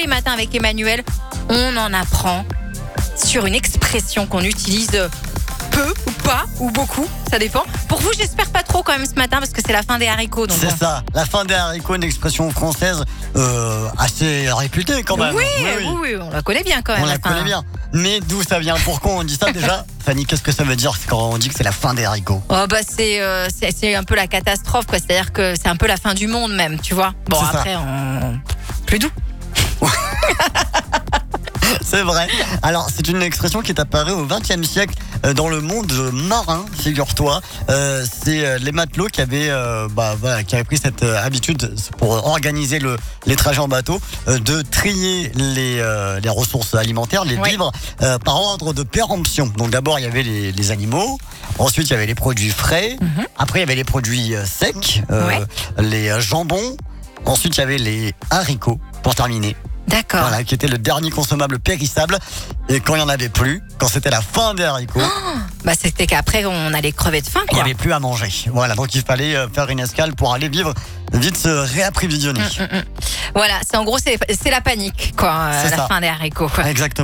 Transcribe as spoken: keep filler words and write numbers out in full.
les matins avec Emmanuel, on en apprend sur une expression qu'on utilise peu ou pas ou beaucoup, ça dépend. Pour vous, j'espère pas trop quand même ce matin parce que c'est la fin des haricots. Donc C'est bon. ça, la fin des haricots, une expression française euh, assez réputée quand même. Oui, oui, oui, oui, on la connaît bien quand même. On la fin. connaît bien. Mais d'où ça vient? Pourquoi on dit ça déjà? Fanny, qu'est-ce que ça veut dire quand on dit que c'est la fin des haricots? Oh bah c'est, euh, c'est c'est un peu la catastrophe quoi. C'est-à-dire que c'est un peu la fin du monde même, tu vois. Bon C'est ça. après on plus doux. C'est vrai. Alors, c'est une expression qui est apparue au vingtième siècle euh, dans le monde marin, figure-toi. Euh, c'est euh, les matelots qui avaient, euh, bah, voilà, qui avaient pris cette euh, habitude pour organiser le, les trajets en bateau, euh, de trier les, euh, les ressources alimentaires, les Oui. vivres, euh, par ordre de péremption. Donc d'abord, il y avait les, les animaux. Ensuite, il y avait les produits frais. Mhm. Après, il y avait les produits euh, secs, euh, Ouais. les euh, jambons. Ensuite, il y avait les haricots, pour terminer. D'accord. Voilà, qui était le dernier consommable périssable. Et quand il n'y en avait plus, quand c'était la fin des haricots, Bah c'était qu'après on allait crever de faim il n'y quoi. avait plus à manger. Voilà, donc il fallait euh, faire une escale pour aller vivre, vite se réapprovisionner. Mm, mm, mm. Voilà, c'est en gros c'est c'est la panique quoi, euh, C'est la ça. fin des haricots quoi. Exactement.